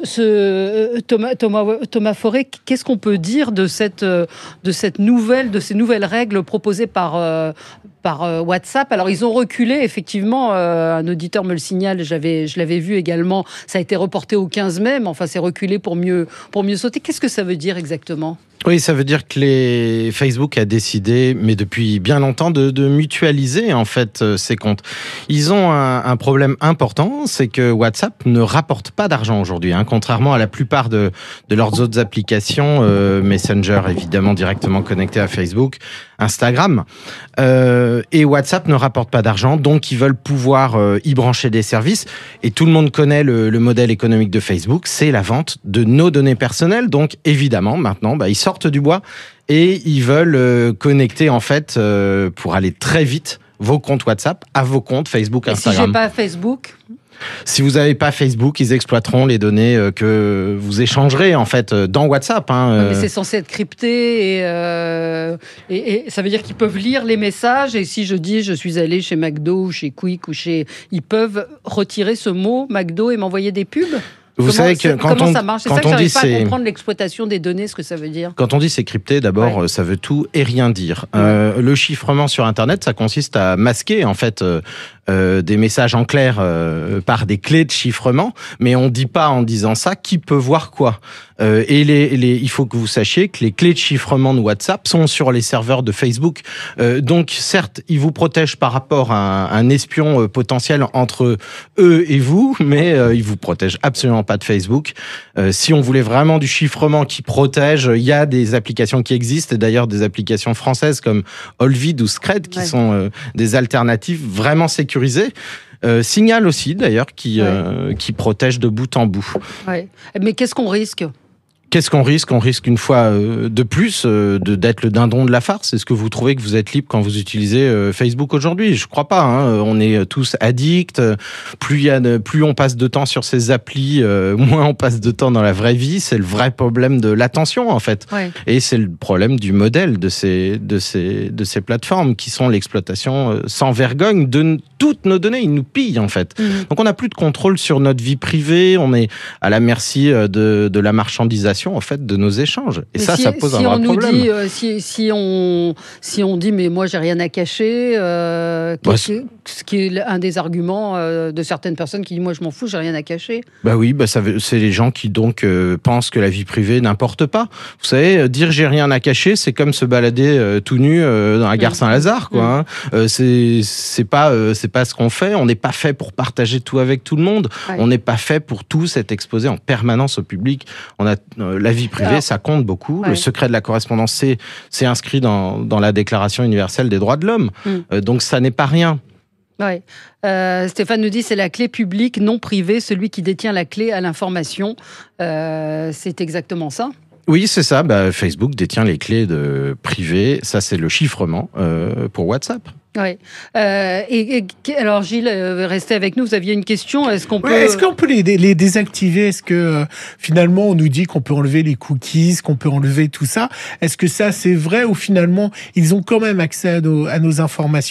ce Thomas, Thomas, Thomas Forêt, qu'est-ce qu'on peut dire de cette, de cette nouvelle, de ces nouvelles règles proposées par, euh, par euh, WhatsApp? Alors, ils ont reculé, effectivement, euh, un auditeur me le signale, j'avais, je l'avais vu également, ça a été reporté au quinze mai, mais enfin, c'est reculé pour mieux, pour mieux sauter. Qu'est-ce que ça veut dire exactement ? Oui, ça veut dire que les Facebook a décidé, mais depuis bien longtemps, de, de mutualiser en fait ces comptes. Ils ont un, un problème important, c'est que WhatsApp ne rapporte pas d'argent aujourd'hui, hein, contrairement à la plupart de, de leurs autres applications, euh, Messenger évidemment directement connecté à Facebook, Instagram, euh, et WhatsApp ne rapporte pas d'argent, donc ils veulent pouvoir euh, y brancher des services. Et tout le monde connaît le, le modèle économique de Facebook, c'est la vente de nos données personnelles. Donc évidemment, maintenant, bah, ils sortent du bois et ils veulent euh, connecter en fait euh, pour aller très vite vos comptes WhatsApp à vos comptes Facebook, Instagram. Et si j'ai pas Facebook ? Si vous n'avez pas Facebook, ils exploiteront les données que vous échangerez en fait dans WhatsApp. Hein. Non, mais c'est censé être crypté et, euh, et, et ça veut dire qu'ils peuvent lire les messages. Et si je dis je suis allé chez McDo ou chez Quick ou chez, ils peuvent retirer ce mot McDo et m'envoyer des pubs. Vous comment, savez que quand comment on, ça marche? C'est quand ça que on j'arrive dit pas c'est... à comprendre l'exploitation des données, ce que ça veut dire. Quand on dit c'est crypté, d'abord, ouais. ça veut tout et rien dire. Ouais. Euh, le chiffrement sur Internet, ça consiste à masquer en fait euh, euh, des messages en clair euh, par des clés de chiffrement, mais on dit pas en disant ça qui peut voir quoi. Euh, et les, les, il faut que vous sachiez que les clés de chiffrement de WhatsApp sont sur les serveurs de Facebook. Euh, donc certes, ils vous protègent par rapport à un, un espion euh, potentiel entre eux et vous, mais euh, ils vous protègent absolument pas de Facebook. Euh, si on voulait vraiment du chiffrement qui protège, il y a des applications qui existent, et d'ailleurs des applications françaises comme Olvid ou Scred qui ouais. sont euh, des alternatives vraiment sécurisées. Euh, Signal aussi d'ailleurs qui ouais. euh, qui protège de bout en bout. Ouais. Mais qu'est-ce qu'on risque ? Qu'est-ce qu'on risque ? On risque une fois de plus de, d'être le dindon de la farce. Est-ce que vous trouvez que vous êtes libre quand vous utilisez Facebook aujourd'hui ? Je crois pas. Hein. On est tous addicts. Plus, il y a de, plus on passe de temps sur ces applis, euh, moins on passe de temps dans la vraie vie. C'est le vrai problème de l'attention en fait. Ouais. Et c'est le problème du modèle de ces, de ces, de ces plateformes qui sont l'exploitation sans vergogne de toutes nos données. Ils nous pillent en fait. Mmh. Donc on n'a plus de contrôle sur notre vie privée. On est à la merci de, de la marchandisation en fait de nos échanges et mais ça si, ça pose si un vrai problème. Dit, euh, si, si on si on dit mais moi j'ai rien à cacher, euh, bah, ce qui est un des arguments euh, de certaines personnes qui disent moi je m'en fous, j'ai rien à cacher. Bah oui, bah ça veut, c'est les gens qui donc euh, pensent que la vie privée n'importe pas. Vous savez, dire j'ai rien à cacher, c'est comme se balader euh, tout nu euh, dans la gare mmh. Saint-Lazare quoi. Mmh. Hein. Euh, c'est c'est pas euh, c'est pas ce qu'on fait. On n'est pas fait pour partager tout avec tout le monde. Ouais. On n'est pas fait pour tous être exposés en permanence au public. On a euh, la vie privée, alors, ça compte beaucoup. Ouais. Le secret de la correspondance, c'est, c'est inscrit dans, dans la Déclaration universelle des droits de l'homme. Mm. Euh, donc, ça n'est pas rien. Ouais. Euh, Stéphane nous dit c'est la clé publique, non privée. Celui qui détient la clé à l'information. Euh, c'est exactement ça. Oui, c'est ça. Bah, Facebook détient les clés de privé. Ça, c'est le chiffrement euh, pour WhatsApp. Oui. Euh, et, et alors Gilles, euh, restez avec nous. Vous aviez une question. Est-ce qu'on peut ouais, est-ce qu'on peut les, les désactiver ? Est-ce que euh, finalement on nous dit qu'on peut enlever les cookies, qu'on peut enlever tout ça ? Est-ce que ça c'est vrai ou finalement ils ont quand même accès à nos, à nos informations ?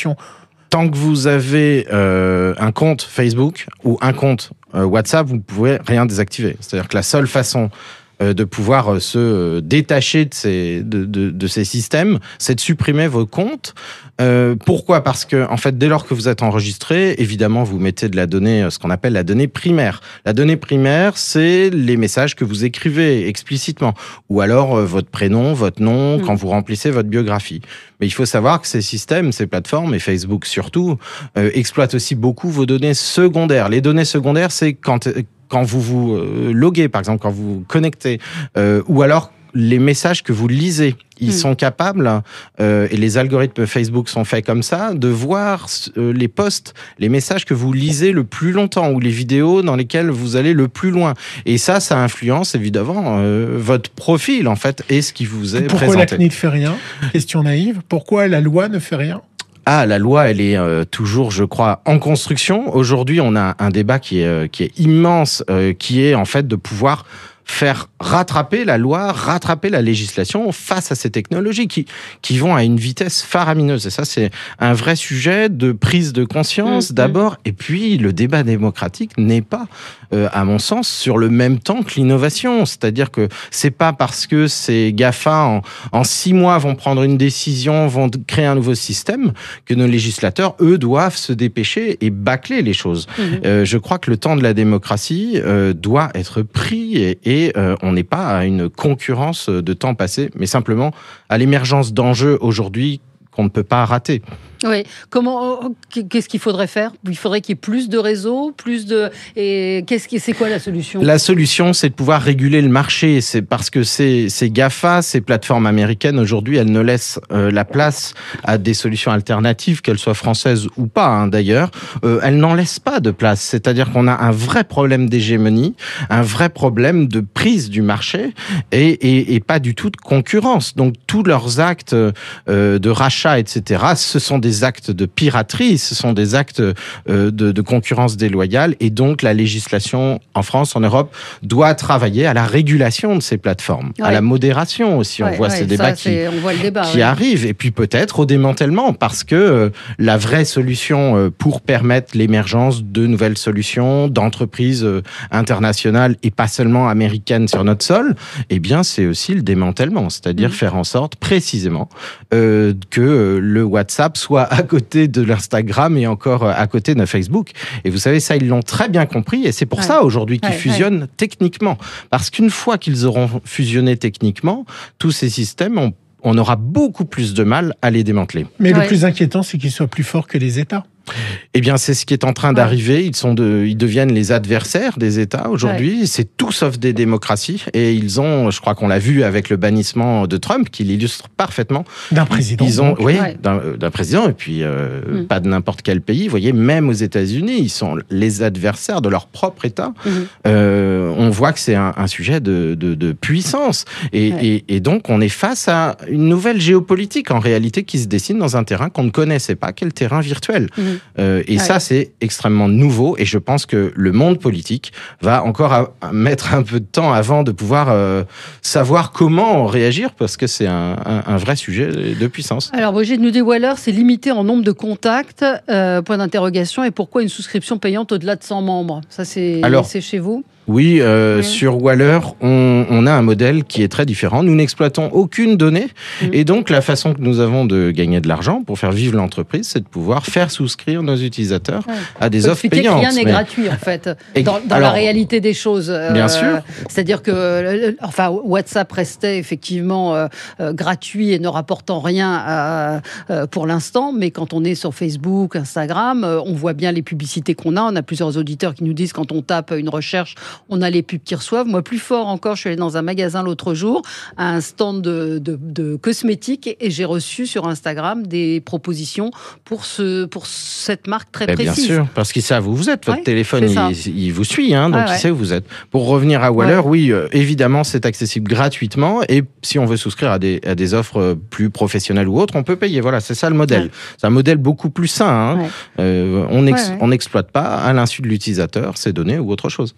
tant que vous avez euh, un compte Facebook ou un compte euh, WhatsApp, vous ne pouvez rien désactiver. C'est-à-dire que la seule façon euh, de pouvoir euh, se détacher de ces, de, de, de ces systèmes, c'est de supprimer vos comptes. Euh, pourquoi ? Parce que, en fait, dès lors que vous êtes enregistré, évidemment, vous mettez de la donnée, ce qu'on appelle la donnée primaire. La donnée primaire, c'est les messages que vous écrivez explicitement, ou alors euh, votre prénom, votre nom, mmh. quand vous remplissez votre biographie. Mais il faut savoir que ces systèmes, ces plateformes, et Facebook surtout, euh, exploitent aussi beaucoup vos données secondaires. Les données secondaires, c'est quand, quand vous vous euh, loguez, par exemple, quand vous vous connectez, euh, ou alors les messages que vous lisez. Ils mmh. sont capables, euh, et les algorithmes Facebook sont faits comme ça, de voir euh, les posts, les messages que vous lisez le plus longtemps, ou les vidéos dans lesquelles vous allez le plus loin. Et ça, ça influence évidemment euh, votre profil, en fait, et ce qui vous est Pourquoi présenté. Pourquoi la C N I L ne fait rien ? Question naïve. Pourquoi la loi ne fait rien ? Ah, la loi, elle est euh, toujours, je crois, en construction. Aujourd'hui, on a un débat qui est, euh, qui est immense, euh, qui est en fait de pouvoir faire rattraper la loi, rattraper la législation face à ces technologies qui, qui vont à une vitesse faramineuse. Et ça, c'est un vrai sujet de prise de conscience mmh, d'abord. Et puis, le débat démocratique n'est pas, euh, à mon sens, sur le même temps que l'innovation. C'est-à-dire que c'est pas parce que ces GAFA, en, en six mois, vont prendre une décision, vont créer un nouveau système, que nos législateurs, eux, doivent se dépêcher et bâcler les choses. Mmh. Euh, je crois que le temps de la démocratie euh, doit être pris et, et Et euh, on n'est pas à une concurrence de temps passé, mais simplement à l'émergence d'enjeux aujourd'hui qu'on ne peut pas rater. Oui. Comment, qu'est-ce qu'il faudrait faire ? Il faudrait qu'il y ait plus de réseaux, plus de. Et qu'est-ce qui, c'est quoi la solution ? La solution, c'est de pouvoir réguler le marché. C'est parce que ces, ces GAFA, ces plateformes américaines, aujourd'hui, elles ne laissent euh, la place à des solutions alternatives, qu'elles soient françaises ou pas, hein, d'ailleurs. Euh, elles n'en laissent pas de place. C'est-à-dire qu'on a un vrai problème d'hégémonie, un vrai problème de prise du marché et, et, et pas du tout de concurrence. Donc, tous leurs actes euh, de rachat, et cetera, ce sont des actes de piraterie, ce sont des actes euh, de, de concurrence déloyale, et donc la législation en France, en Europe, doit travailler à la régulation de ces plateformes, ouais. à la modération aussi. On ouais, voit ouais, ces débats ça, qui, on voit le débat, qui ouais. arrivent, et puis peut-être au démantèlement, parce que euh, la vraie solution euh, pour permettre l'émergence de nouvelles solutions, d'entreprises euh, internationales et pas seulement américaines sur notre sol, eh bien c'est aussi le démantèlement, c'est-à-dire mmh. faire en sorte précisément euh, que euh, le WhatsApp soit à côté de l'Instagram et encore à côté de Facebook. Et vous savez, ça, ils l'ont très bien compris, et c'est pour ouais. ça aujourd'hui qu'ils ouais, fusionnent ouais. techniquement. Parce qu'une fois qu'ils auront fusionné techniquement, tous ces systèmes, on, on aura beaucoup plus de mal à les démanteler. Mais ouais. le plus inquiétant, c'est qu'ils soient plus forts que les États. Eh bien, c'est ce qui est en train d'arriver. Ils sont de, ils deviennent les adversaires des États aujourd'hui. Ouais. C'est tout sauf des démocraties. Et ils ont, je crois qu'on l'a vu avec le bannissement de Trump, qui l'illustre parfaitement. D'un président. Ils ont, oui, ouais. d'un, d'un président. Et puis, euh, mm. pas de n'importe quel pays. Vous voyez, même aux États-Unis, ils sont les adversaires de leur propre État. Mm. Euh, on voit que c'est un, un sujet de, de, de puissance. Et, ouais. et, et donc, on est face à une nouvelle géopolitique, en réalité, qui se dessine dans un terrain qu'on ne connaissait pas, qui est le terrain virtuel. Mm. Euh, et ouais. ça, c'est extrêmement nouveau, et je pense que le monde politique va encore à, à mettre un peu de temps avant de pouvoir euh, savoir comment réagir, parce que c'est un, un, un vrai sujet de puissance. Alors, Brigitte Noudet-Waller, c'est limité en nombre de contacts, euh, point d'interrogation, et pourquoi une souscription payante au-delà de cent membres ? Ça, c'est, Alors, c'est chez vous ? Oui, euh, oui, sur Waller, on, on a un modèle qui est très différent. Nous n'exploitons aucune donnée. Mmh. Et donc, la façon que nous avons de gagner de l'argent pour faire vivre l'entreprise, c'est de pouvoir faire souscrire nos utilisateurs ouais. à des offres payantes. Rien n'est mais... gratuit, en fait, dans, dans Alors, la réalité des choses. Bien euh, sûr. C'est-à-dire que enfin, WhatsApp restait effectivement euh, euh, gratuit et ne rapportant rien à, euh, pour l'instant. Mais quand on est sur Facebook, Instagram, euh, on voit bien les publicités qu'on a. On a plusieurs auditeurs qui nous disent, quand on tape une recherche, on a les pubs qui reçoivent. Moi, plus fort encore, je suis allée dans un magasin l'autre jour, à un stand de, de, de cosmétiques, et j'ai reçu sur Instagram des propositions pour, ce, pour cette marque très Mais précise. Bien sûr, parce qu'ils savent où vous êtes. Votre ouais, téléphone, il, il vous suit, hein, donc ah ouais. il sait où vous êtes. Pour revenir à Waller, ouais. oui, euh, évidemment, c'est accessible gratuitement, et si on veut souscrire à des, à des offres plus professionnelles ou autres, on peut payer. Voilà, c'est ça le modèle. Ouais. C'est un modèle beaucoup plus sain. Hein. Ouais. Euh, on n'exploite ouais, ouais. pas, à l'insu de l'utilisateur, ces données ou autre chose. Oui, oui, vous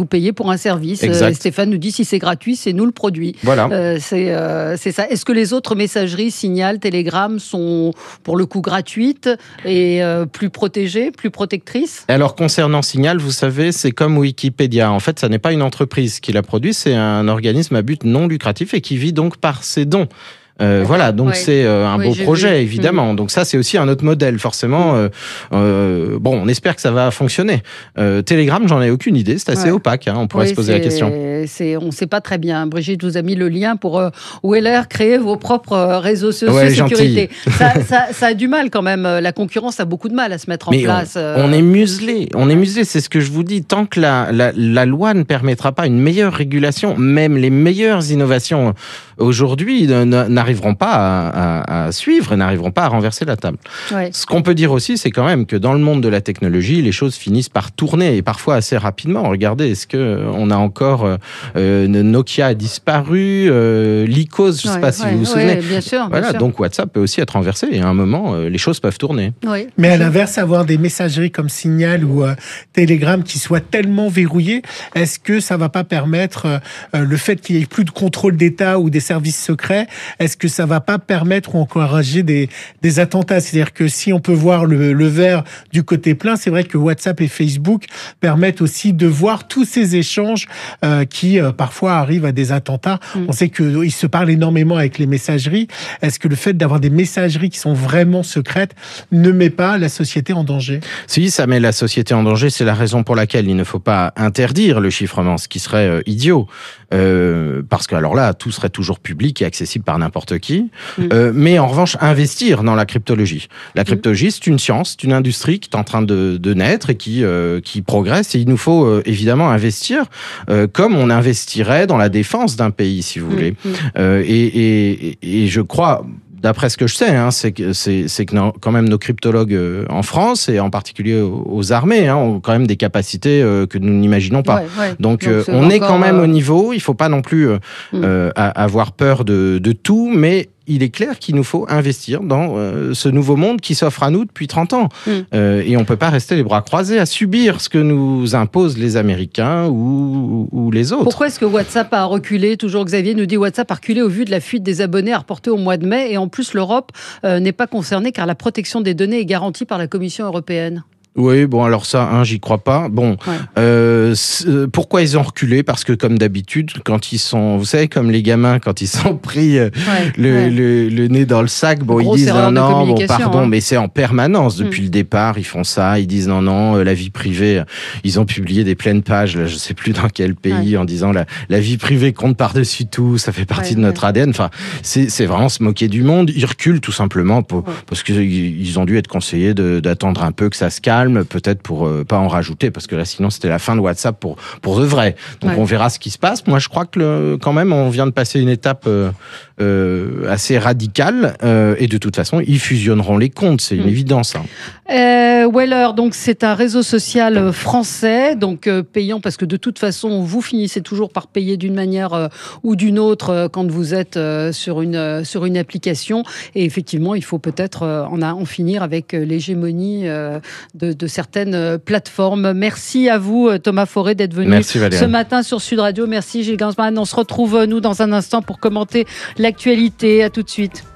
vous payez pour un service. Exact. Euh, Stéphane nous dit si c'est gratuit, c'est nous le produit. Voilà. Euh, c'est, euh, c'est ça. Est-ce que les autres messageries, Signal, Telegram, sont pour le coup gratuites et euh, plus protégées, plus protectrices ? Alors concernant Signal, vous savez, c'est comme Wikipédia. En fait, ça n'est pas une entreprise qui l'a produit, c'est un organisme à but non lucratif et qui vit donc par ses dons. Euh, voilà, donc ouais. c'est euh, un Oui, beau j'ai projet, vu. évidemment. Mmh. Donc ça, c'est aussi un autre modèle, forcément. Euh, euh, bon, on espère que ça va fonctionner. Euh, Telegram, j'en ai aucune idée. C'est assez Ouais. opaque. Hein, on pourrait Oui, se poser la question. C'est, on ne sait pas très bien. Brigitte vous a mis le lien pour euh, Weller créer vos propres euh, réseaux sociaux Ouais, sécurité. Ça, ça, ça a du mal quand même. La concurrence a beaucoup de mal à se mettre en Mais place. on, euh... on est muselé. On est muselé. C'est ce que je vous dis. Tant que la, la, la loi ne permettra pas une meilleure régulation, même les meilleures innovations aujourd'hui n'arriveront pas à, à, à suivre et n'arriveront pas à renverser la table. Ouais. Ce qu'on peut dire aussi, c'est quand même que dans le monde de la technologie, les choses finissent par tourner et parfois assez rapidement. Regardez, est-ce que on a encore euh, Nokia a disparu, euh, Lycos, je ne sais Ouais, pas si ouais, vous vous souvenez. ouais, bien sûr, bien voilà, sûr. donc WhatsApp peut aussi être renversé et à un moment, euh, les choses peuvent tourner. Oui. Mais à l'inverse, avoir des messageries comme Signal ou euh, Telegram qui soient tellement verrouillées, est-ce que ça va pas permettre euh, le fait qu'il y ait plus de contrôle d'État ou des services secrets, est-ce que ça va pas permettre ou encourager des, des attentats ? C'est-à-dire que si on peut voir le, le verre du côté plein, c'est vrai que WhatsApp et Facebook permettent aussi de voir tous ces échanges euh, qui euh, parfois arrivent à des attentats. Mm. On sait qu'ils se parlent énormément avec les messageries. Est-ce que le fait d'avoir des messageries qui sont vraiment secrètes ne met pas la société en danger ? Si, ça met la société en danger. C'est la raison pour laquelle il ne faut pas interdire le chiffrement, ce qui serait euh, idiot. Euh, parce que alors là, tout serait toujours public et accessible par n'importe qui. Mmh. Euh, mais en revanche, investir dans la cryptologie. La cryptologie, c'est une science, c'est une industrie qui est en train de, de naître et qui, euh, qui progresse. Et il nous faut euh, évidemment investir euh, comme on investirait dans la défense d'un pays, si vous voulez. Mmh. Euh, et, et, et je crois... D'après ce que je sais, hein, c'est que, c'est, c'est que quand même nos cryptologues euh, en France, et en particulier aux, aux armées, hein, ont quand même des capacités euh, que nous n'imaginons pas. Ouais, ouais. Donc, Donc euh, on est quand même euh... au niveau, il ne faut pas non plus euh, mmh. euh, avoir peur de, de tout, mais il est clair qu'il nous faut investir dans euh, ce nouveau monde qui s'offre à nous depuis trente ans. Mmh. Euh, et on ne peut pas rester les bras croisés à subir ce que nous imposent les Américains ou, ou les autres. Pourquoi est-ce que WhatsApp a reculé ? Toujours Xavier nous dit WhatsApp a reculé au vu de la fuite des abonnés à reporter au mois de mai. Et en plus, l'Europe euh, n'est pas concernée car la protection des données est garantie par la Commission européenne. Oui, bon, alors ça, hein, j'y crois pas. Bon, ouais. euh, pourquoi ils ont reculé ? Parce que, comme d'habitude, quand ils sont, vous savez, comme les gamins, quand ils sont pris euh, ouais, le, ouais. Le, le nez dans le sac, bon, ils disent non, non, bon, pardon, hein. Mais c'est en permanence. Depuis mmh. le départ, ils font ça, ils disent non, non, euh, la vie privée. Ils ont publié des pleines pages, là, je sais plus dans quel pays, ouais. en disant la, la vie privée compte par-dessus tout, ça fait partie ouais, de notre ouais. A D N. Enfin, c'est, c'est vraiment se moquer du monde. Ils reculent tout simplement pour, ouais. parce qu'ils ont dû être conseillés de, d'attendre un peu que ça se calme. Peut-être pour euh, pas en rajouter, parce que là, sinon, c'était la fin de WhatsApp pour, pour de vrai. Donc, ouais. on verra ce qui se passe. Moi, je crois que le, quand même, on vient de passer une étape euh, euh, assez radicale. Euh, et de toute façon, ils fusionneront les comptes. C'est une mmh. évidence. Hein. Euh, Weller, donc, c'est un réseau social français, donc euh, payant, parce que de toute façon, vous finissez toujours par payer d'une manière euh, ou d'une autre euh, quand vous êtes euh, sur, une, euh, sur une application. Et effectivement, il faut peut-être euh, en, en finir avec euh, l'hégémonie euh, de de certaines plateformes. Merci à vous, Thomas Forêt, d'être venu Merci, ce matin sur Sud Radio. Merci, Gilles Gansman. On se retrouve, nous, dans un instant pour commenter l'actualité. À tout de suite.